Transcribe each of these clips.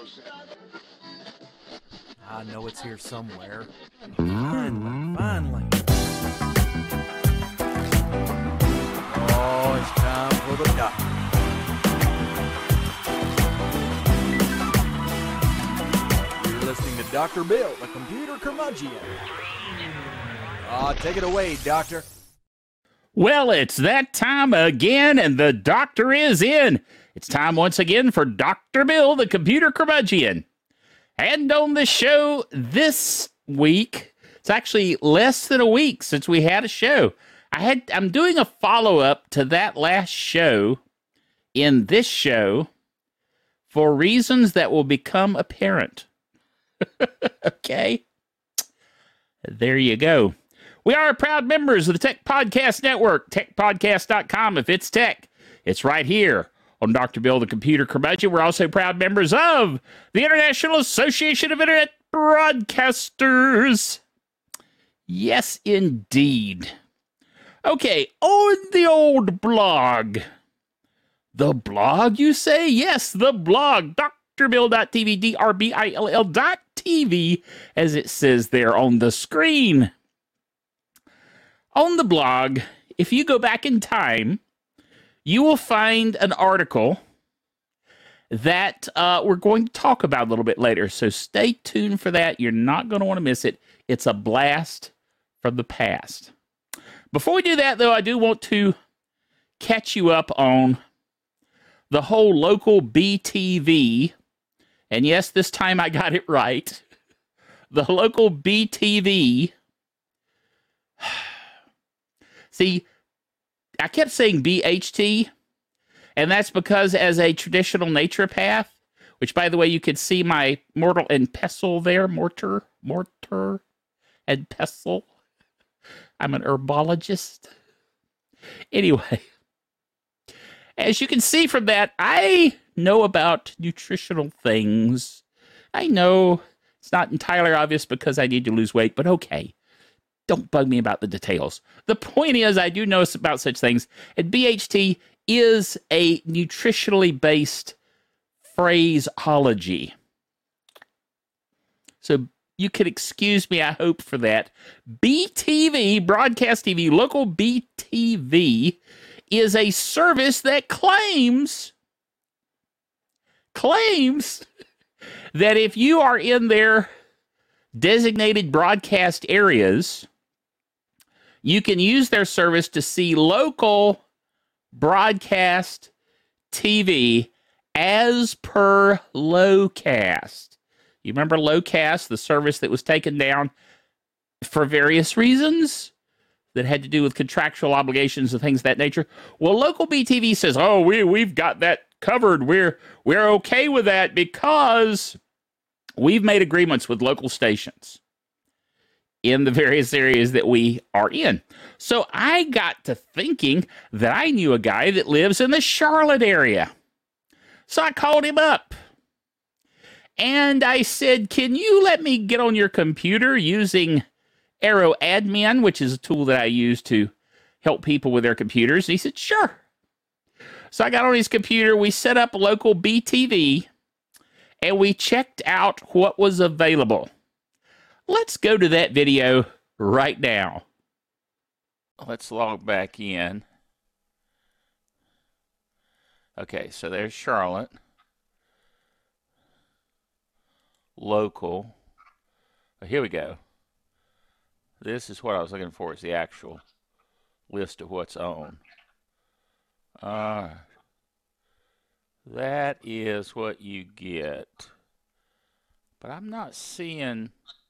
I know it's here somewhere. Finally. Oh, it's time for the doctor. You're listening to Dr. Bill, the computer curmudgeon. Take it away, Doctor. Well, it's that time again, and the doctor is in. It's time once again for Dr. Bill, the computer curmudgeon. And on the show this week, it's actually less than a week since we had a show. I'm doing a follow-up to that last show in this show for reasons that will become apparent. Okay? There you go. We are proud members of the Tech Podcast Network, techpodcast.com. If it's tech, it's right here on Dr. Bill, the computer curmudgeon. We're also proud members of the International Association of Internet Broadcasters. Yes, indeed. Okay, on the old blog. The blog, you say? Yes, the blog, drbill.tv, drbill.tv, as it says there on the screen. On the blog, if you go back in time, you will find an article that we're going to talk about a little bit later. So stay tuned for that. You're not going to want to miss it. It's a blast from the past. Before we do that, though, I do want to catch you up on the whole local BTV. And yes, this time I got it right. The local BTV. See, I kept saying BHT, and that's because as a traditional naturopath, which, by the way, you could see my mortar and pestle there, mortar and pestle. I'm an herbologist. Anyway, as you can see from that, I know about nutritional things. I know it's not entirely obvious because I need to lose weight, but okay. Don't bug me about the details. The point is, I do know about such things, and BHT is a nutritionally based phraseology. So you could excuse me, I hope, for that. BTV, broadcast TV, local BTV, is a service that claims that if you are in their designated broadcast areas, you can use their service to see local broadcast TV as per Locast. You remember Locast, the service that was taken down for various reasons that had to do with contractual obligations and things of that nature? Well, local BTV says, oh, we've got that covered. We're okay with that because we've made agreements with local stations in the various areas that we are in. So I got to thinking that I knew a guy that lives in the Charlotte area. So I called him up. And I said, can you let me get on your computer using AeroAdmin, which is a tool that I use to help people with their computers? And he said, sure. So I got on his computer. We set up local BTV. And we checked out what was available. Let's go to that video right now. Let's log back in. Okay, so there's Charlotte. Local. Oh, here we go. This is what I was looking for, is the actual list of what's on. That is what you get. But I'm not seeing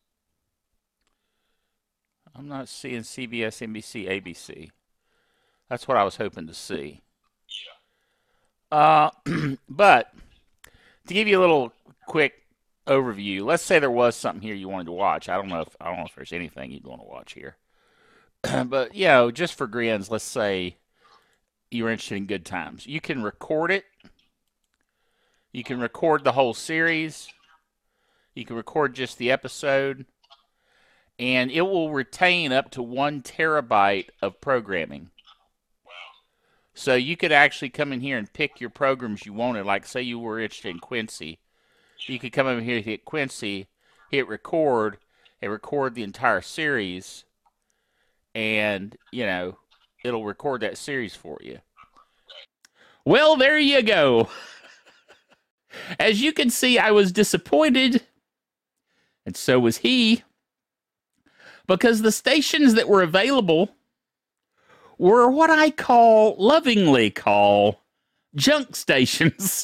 CBS, NBC, ABC. That's what I was hoping to see. But to give you a little quick overview, let's say there was something here you wanted to watch. I don't know if there's anything you'd want to watch here. But just for grins, let's say you're interested in Good Times. You can record it. You can record the whole series. You can record just the episode. And it will retain up to 1 terabyte of programming. Wow. So you could actually come in here and pick your programs you wanted. Like, say you were interested in Quincy. You could come over here, hit Quincy, hit record, and record the entire series, and, it'll record that series for you. Well, there you go. As you can see, I was disappointed, and so was he, because the stations that were available were what I lovingly call, junk stations.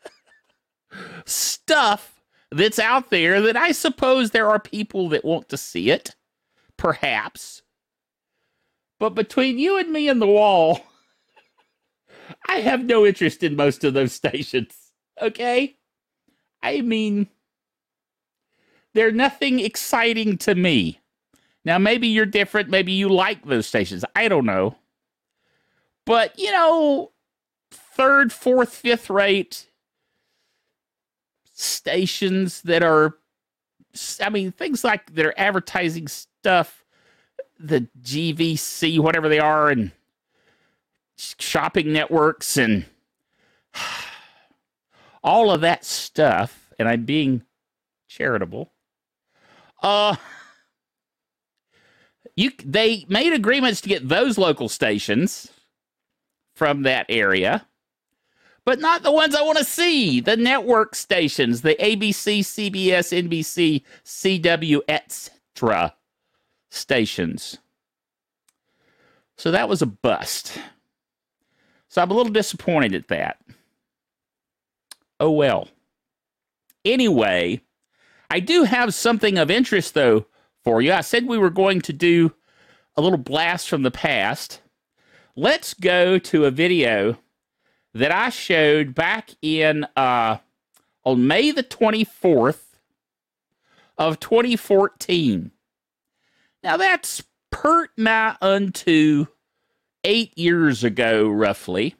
Stuff that's out there that I suppose there are people that want to see it, perhaps. But between you and me and the wall, I have no interest in most of those stations. Okay? I mean, they're nothing exciting to me. Now, maybe you're different. Maybe you like those stations. I don't know. But, third, fourth, fifth rate stations that are, things like that are advertising stuff, the GVC, whatever they are, and shopping networks, and all of that stuff, and I'm being charitable. They made agreements to get those local stations from that area, but not the ones I want to see. The network stations, the ABC, CBS, NBC, CW, etc. stations. So that was a bust. So I'm a little disappointed at that. Oh well. Anyway, I do have something of interest, though, for you. I said we were going to do a little blast from the past. Let's go to a video that I showed back in on May the 24th of 2014. Now that's pert nigh unto 8 years ago, roughly.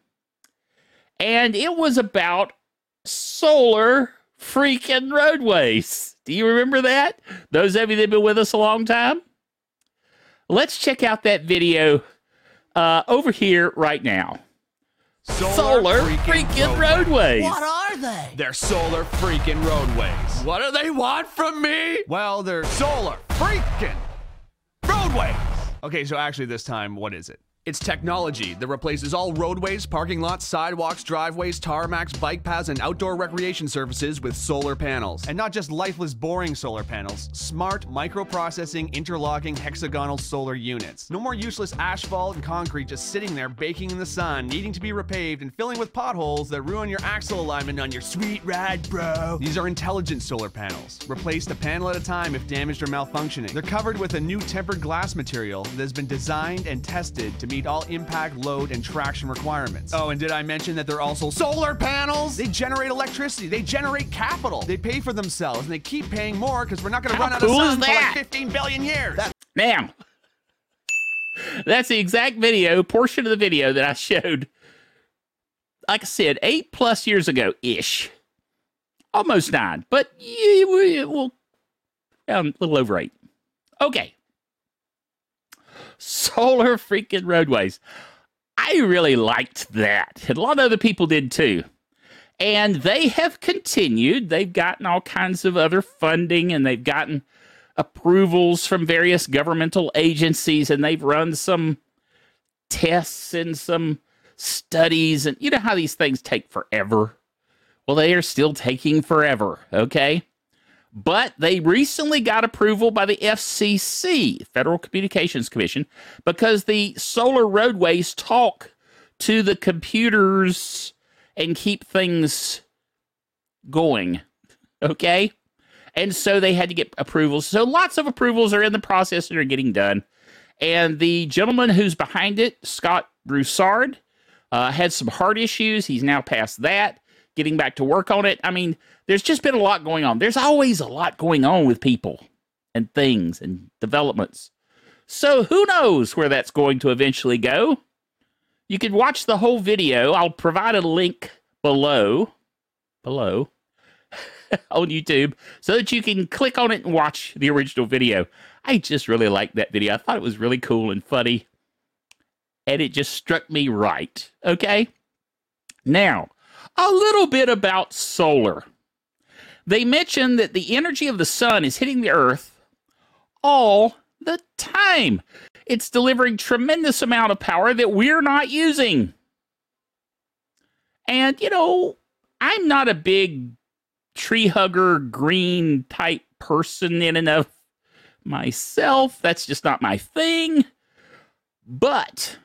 And it was about solar freaking roadways. Do you remember that? Those of you that have been with us a long time? Let's check out that video over here right now. Solar freaking roadways. What are they? They're solar freaking roadways. What do they want from me? Well, they're Solar freaking roadways. okay. So actually, this time, what is it? It's technology that replaces all roadways, parking lots, sidewalks, driveways, tarmacs, bike paths, and outdoor recreation surfaces with solar panels. And not just lifeless, boring solar panels. Smart, microprocessing, interlocking, hexagonal solar units. No more useless asphalt and concrete just sitting there baking in the sun, needing to be repaved and filling with potholes that ruin your axle alignment on your sweet ride, bro. These are intelligent solar panels. Replace a panel at a time if damaged or malfunctioning. They're covered with a new tempered glass material that has been designed and tested to meet all impact, load, and traction requirements. Oh, and did I mention that they're also solar panels? They generate electricity. They generate capital. They pay for themselves, and they keep paying more because we're not going to run out of sun for like 15 billion years. Now, that's the exact portion of the video that I showed, like I said, 8+ years ago-ish. Almost 9, but a little over 8. Okay. Solar freaking roadways. I really liked that. And a lot of other people did too. And they have continued. They've gotten all kinds of other funding, and they've gotten approvals from various governmental agencies, and they've run some tests and some studies. And you know how these things take forever? Well, they are still taking forever, okay? But they recently got approval by the FCC, Federal Communications Commission, because the solar roadways talk to the computers and keep things going, okay? And so they had to get approvals. So lots of approvals are in the process and are getting done. And the gentleman who's behind it, Scott Broussard, had some heart issues. He's now past that, getting back to work on it. I mean, there's just been a lot going on. There's always a lot going on with people and things and developments. So who knows where that's going to eventually go? You can watch the whole video. I'll provide a link below on YouTube so that you can click on it and watch the original video. I just really liked that video. I thought it was really cool and funny, and it just struck me right. Okay? Now, a little bit about solar. they mention that the energy of the sun is hitting the earth all the time. It's delivering tremendous amount of power that we're not using. And, you know, I'm not a big tree hugger, green type person in and of myself. That's just not my thing. But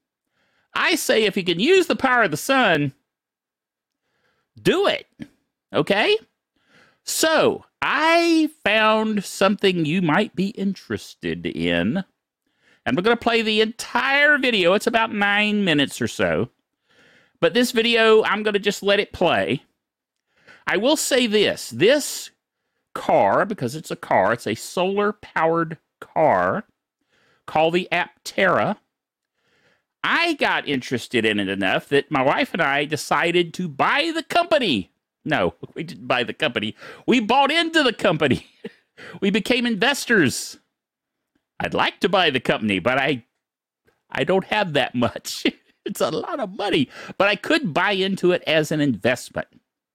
I say if you can use the power of the sun, do it. Okay? So I found something you might be interested in. And we're going to play the entire video. It's about 9 minutes or so. But this video, I'm going to just let it play. I will say this. This car, because it's a car, it's a solar-powered car called the Aptera. I got interested in it enough that my wife and I decided to buy the company. No, we didn't buy the company. We bought into the company. We became investors. I'd like to buy the company, but I don't have that much. It's a lot of money, but I could buy into it as an investment.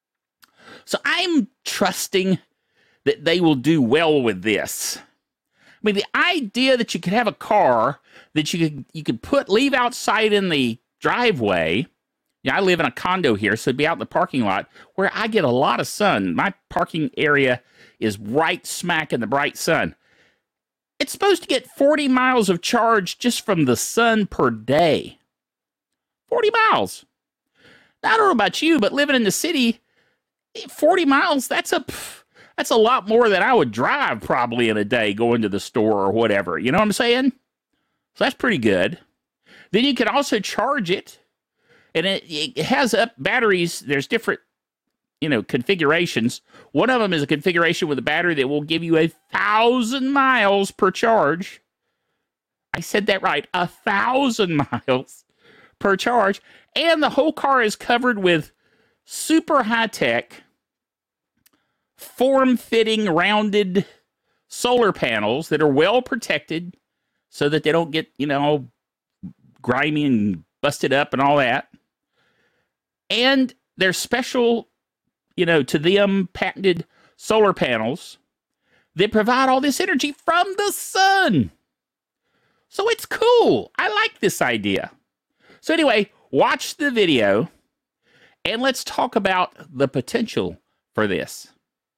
So I'm trusting that they will do well with this. I mean, the idea that you could have a car that you could leave outside in the driveway. Yeah, I live in a condo here, so it'd be out in the parking lot where I get a lot of sun. My parking area is right smack in the bright sun. It's supposed to get 40 miles of charge just from the sun per day. 40 miles. Now, I don't know about you, but living in the city, 40 miles, that's a lot more than I would drive probably in a day going to the store or whatever. You know what I'm saying? So that's pretty good. Then you can also charge it. And it has up batteries. There's different, configurations. One of them is a configuration with a battery that will give you 1,000 miles per charge. I said that right. 1,000 miles per charge. And the whole car is covered with super high-tech, form-fitting, rounded solar panels that are well protected so that they don't get, all grimy and busted up and all that. And they're special, to them patented solar panels that provide all this energy from the sun. So it's cool. I like this idea. So anyway, watch the video and let's talk about the potential for this.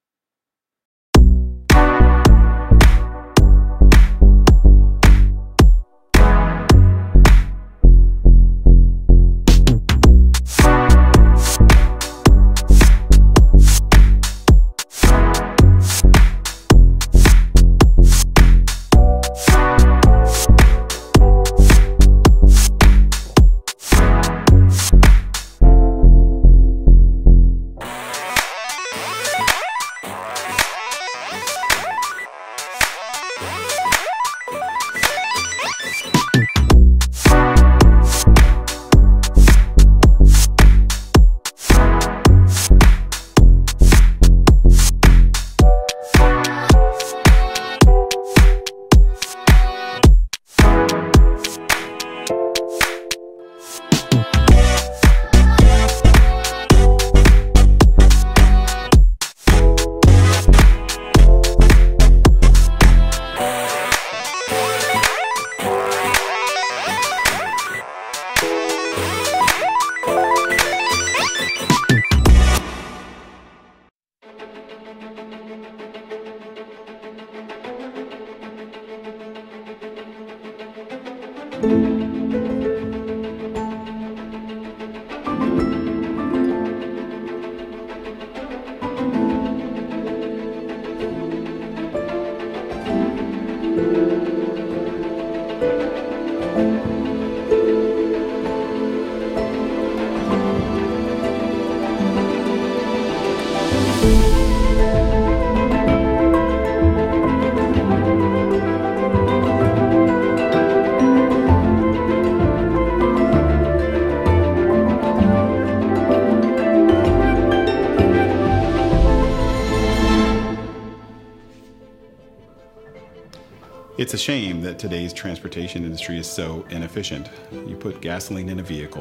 It's a shame that today's transportation industry is so inefficient. You put gasoline in a vehicle,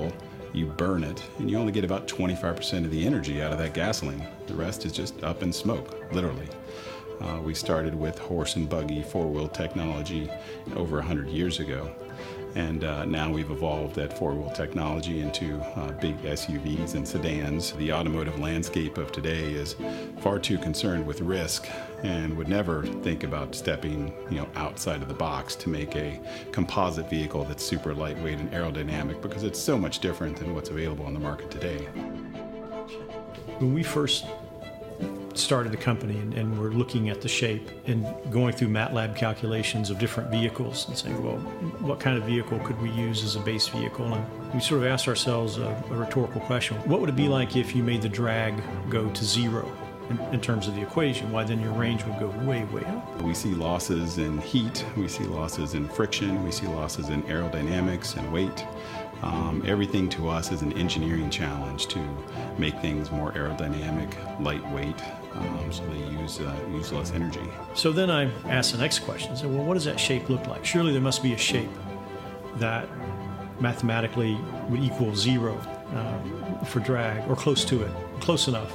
you burn it, and you only get about 25% of the energy out of that gasoline. The rest is just up in smoke, literally. We started with horse and buggy four-wheel technology over 100 years ago. And now we've evolved that four-wheel technology into big SUVs and sedans. The automotive landscape of today is far too concerned with risk and would never think about stepping, outside of the box to make a composite vehicle that's super lightweight and aerodynamic, because it's so much different than what's available on the market today. When we first started the company and we're looking at the shape and going through MATLAB calculations of different vehicles and saying, well, what kind of vehicle could we use as a base vehicle? And we sort of asked ourselves a rhetorical question. What would it be like if you made the drag go to zero in terms of the equation? Why, then your range would go way, way up. We see losses in heat, we see losses in friction, we see losses in aerodynamics and weight. Everything to us is an engineering challenge to make things more aerodynamic, lightweight, so they use less energy. So then I asked the next question. I said, well, what does that shape look like? Surely there must be a shape that mathematically would equal zero for drag, or close to it, close enough.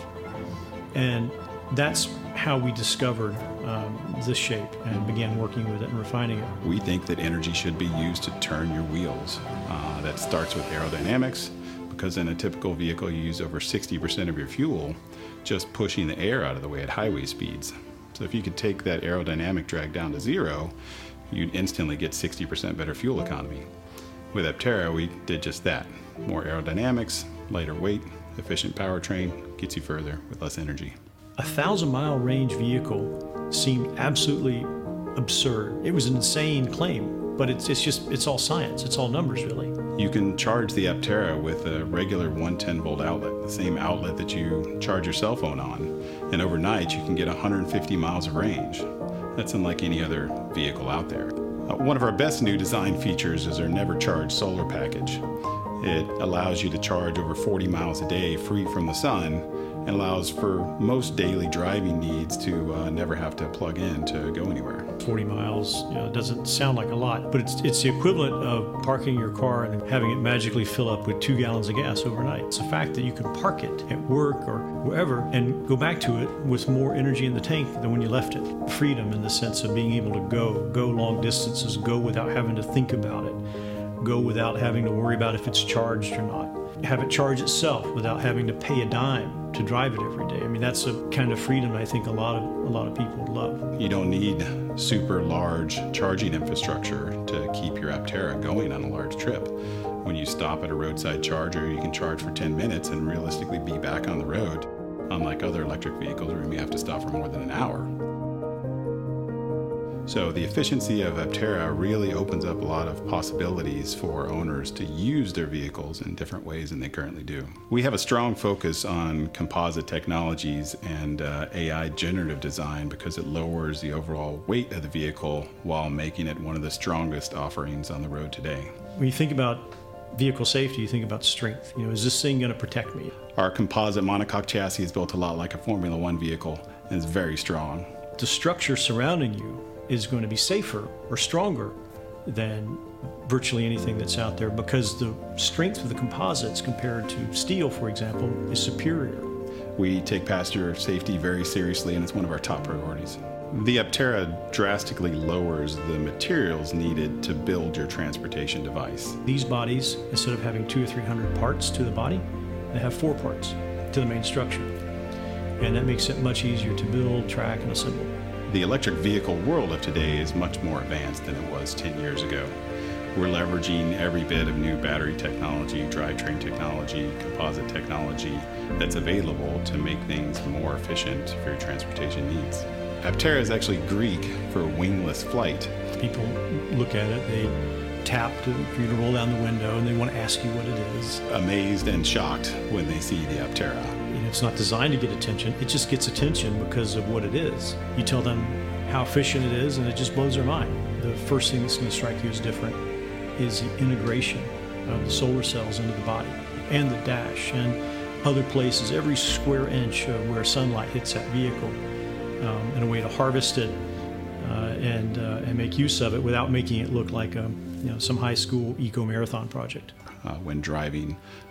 And that's how we discovered this shape and began working with it and refining it. We think that energy should be used to turn your wheels. That starts with aerodynamics, because in a typical vehicle you use over 60% of your fuel just pushing the air out of the way at highway speeds. So if you could take that aerodynamic drag down to zero, you'd instantly get 60% better fuel economy. With Aptera, we did just that. More aerodynamics, lighter weight, efficient powertrain, gets you further with less energy. 1,000-mile range vehicle seemed absolutely absurd. It was an insane claim, but it's all science. It's all numbers, really. You can charge the Aptera with a regular 110-volt outlet, the same outlet that you charge your cell phone on. And overnight, you can get 150 miles of range. That's unlike any other vehicle out there. One of our best new design features is our Never Charge solar package. It allows you to charge over 40 miles a day free from the sun, and allows for most daily driving needs to never have to plug in to go anywhere. 40 miles, doesn't sound like a lot, but it's the equivalent of parking your car and having it magically fill up with 2 gallons of gas overnight. It's the fact that you can park it at work or wherever and go back to it with more energy in the tank than when you left it. Freedom in the sense of being able to go long distances, go without having to think about it, go without having to worry about if it's charged or not. Have it charge itself without having to pay a dime to drive it every day. I mean, that's a kind of freedom I think a lot of people love. You don't need super large charging infrastructure to keep your Aptera going on a large trip. When you stop at a roadside charger, you can charge for 10 minutes and realistically be back on the road, unlike other electric vehicles where you may have to stop for more than an hour. So the efficiency of Aptera really opens up a lot of possibilities for owners to use their vehicles in different ways than they currently do. We have a strong focus on composite technologies and AI generative design because it lowers the overall weight of the vehicle while making it one of the strongest offerings on the road today. When you think about vehicle safety, you think about strength. Is this thing going to protect me? Our composite monocoque chassis is built a lot like a Formula One vehicle and is very strong. The structure surrounding you is going to be safer or stronger than virtually anything that's out there because the strength of the composites compared to steel, for example, is superior. We take passenger safety very seriously, and it's one of our top priorities. The Aptera drastically lowers the materials needed to build your transportation device. These bodies, instead of having 200 or 300 parts to the body, they have 4 parts to the main structure. And that makes it much easier to build, track, and assemble. The electric vehicle world of today is much more advanced than it was 10 years ago. We're leveraging every bit of new battery technology, drivetrain technology, composite technology that's available to make things more efficient for your transportation needs. Aptera is actually Greek for wingless flight. People look at it, they tap for you to roll down the window, and they want to ask you what it is. Amazed and shocked when they see the Aptera. It's not designed to get attention, it just gets attention because of what it is. You tell them how efficient it is, and it just blows their mind. The first thing that's going to strike you as different is the integration of the solar cells into the body and the dash and other places, every square inch of where sunlight hits that vehicle, in a way to harvest it and make use of it without making it look like some high school eco-marathon project. When driving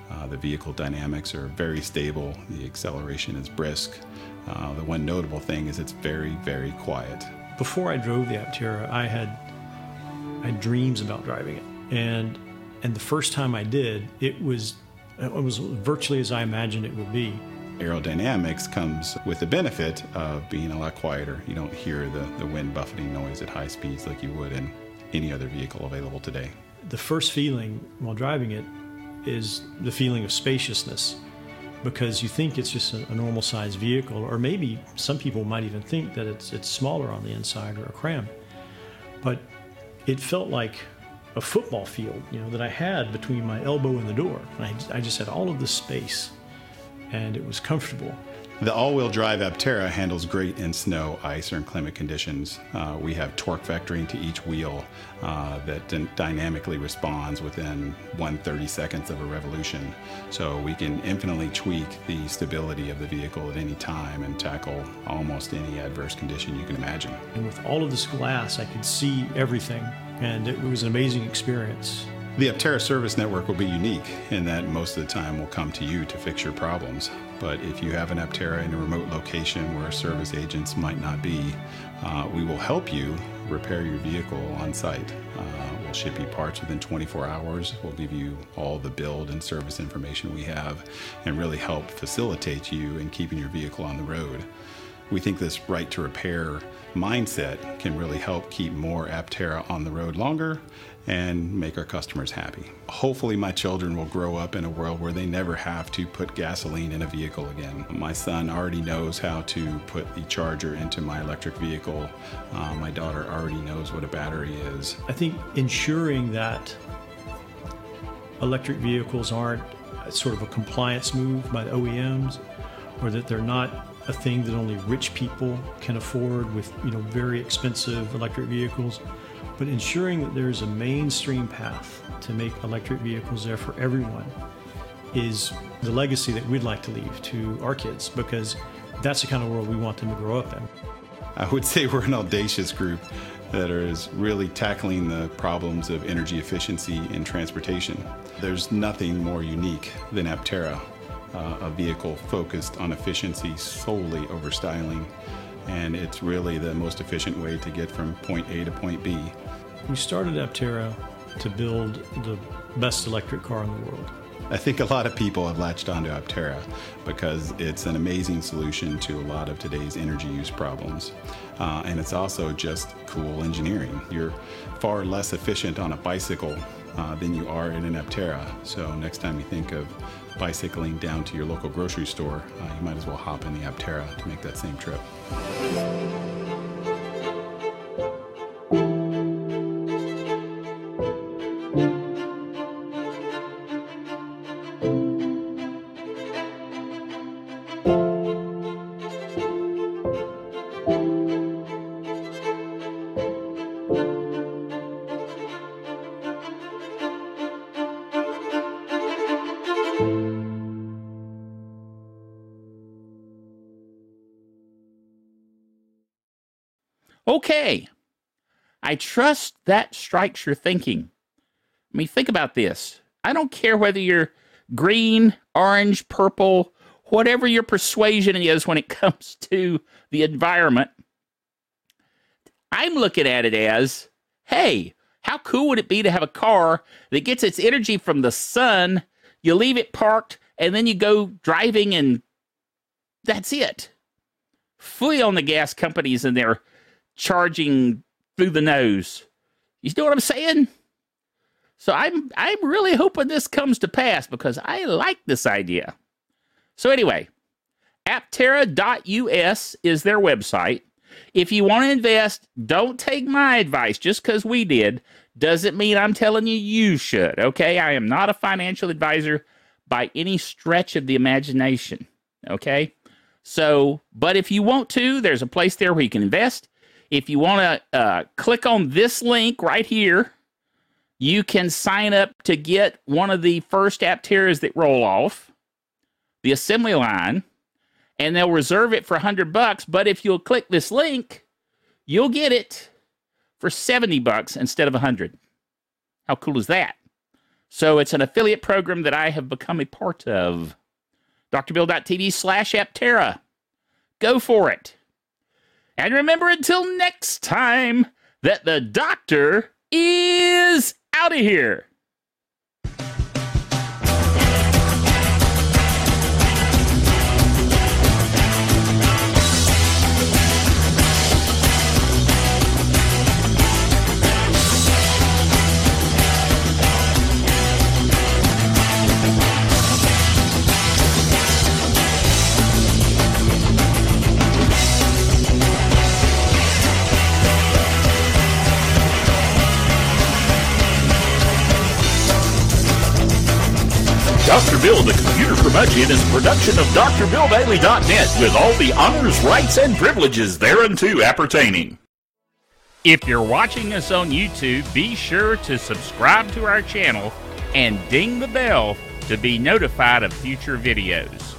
The vehicle dynamics are very stable. The acceleration is brisk. The one notable thing is it's very, very quiet. Before I drove the Aptera, I had dreams about driving it. And the first time I did, it was virtually as I imagined it would be. Aerodynamics comes with the benefit of being a lot quieter. You don't hear the wind buffeting noise at high speeds like you would in any other vehicle available today. The first feeling while driving it is the feeling of spaciousness, because you think it's just a normal sized vehicle, or maybe some people might even think that it's smaller on the inside or cramped. But it felt like a football field, that I had between my elbow and the door. And I just had all of this space, and it was comfortable. The all-wheel drive Aptera handles great in snow, ice, or inclement conditions. We have torque vectoring to each wheel that dynamically responds within 1/32 of a revolution. So we can infinitely tweak the stability of the vehicle at any time and tackle almost any adverse condition you can imagine. And with all of this glass, I could see everything, and it was an amazing experience. The Aptera service network will be unique in that most of the time we'll come to you to fix your problems. But if you have an Aptera in a remote location where service agents might not be, we will help you repair your vehicle on site. We'll ship you parts within 24 hours. We'll give you all the build and service information we have and really help facilitate you in keeping your vehicle on the road. We think this right to repair mindset can really help keep more Aptera on the road longer and make our customers happy. Hopefully my children will grow up in a world where they never have to put gasoline in a vehicle again. My son already knows how to put the charger into my electric vehicle. My daughter already knows what a battery is. I think ensuring that electric vehicles aren't sort of a compliance move by the OEMs, or that they're not a thing that only rich people can afford with very expensive electric vehicles, but ensuring that there's a mainstream path to make electric vehicles there for everyone is the legacy that we'd like to leave to our kids, because that's the kind of world we want them to grow up in. I would say we're an audacious group that is really tackling the problems of energy efficiency in transportation. There's nothing more unique than Aptera, a vehicle focused on efficiency solely over styling, and it's really the most efficient way to get from point A to point B. We started Aptera to build the best electric car in the world. I think a lot of people have latched onto Aptera because it's an amazing solution to a lot of today's energy use problems. And it's also just cool engineering. You're far less efficient on a bicycle than you are in an Aptera. So next time you think of bicycling down to your local grocery store, you might as well hop in the Aptera to make that same trip. Okay, I trust that strikes your thinking. I mean, think about this. I don't care whether you're green, orange, purple, whatever your persuasion is when it comes to the environment. I'm looking at it as, hey, how cool would it be to have a car that gets its energy from the sun, you leave it parked, and then you go driving and that's it. Fully on the gas companies and their charging through the nose. You know what I'm saying? So I'm really hoping this comes to pass because I like this idea. So anyway, Aptera.us is their website. If you want to invest, don't take my advice. Just because we did doesn't mean I'm telling you you should, okay? I am not a financial advisor by any stretch of the imagination, okay? So, but if you want to, there's a place there where you can invest. If you want to click on this link right here, you can sign up to get one of the first Apteras that roll off the assembly line, and they'll reserve it for $100. But if you'll click this link, you'll get it for $70 instead of $100. How cool is that? So it's an affiliate program that I have become a part of. drbill.tv/Aptera. Go for it. And remember, until next time, that the doctor is out of here. Dr. Bill, the Computer Curmudgeon, is a production of DrBillDaily.net with all the honors, rights, and privileges thereunto appertaining. If you're watching us on YouTube, be sure to subscribe to our channel and ding the bell to be notified of future videos.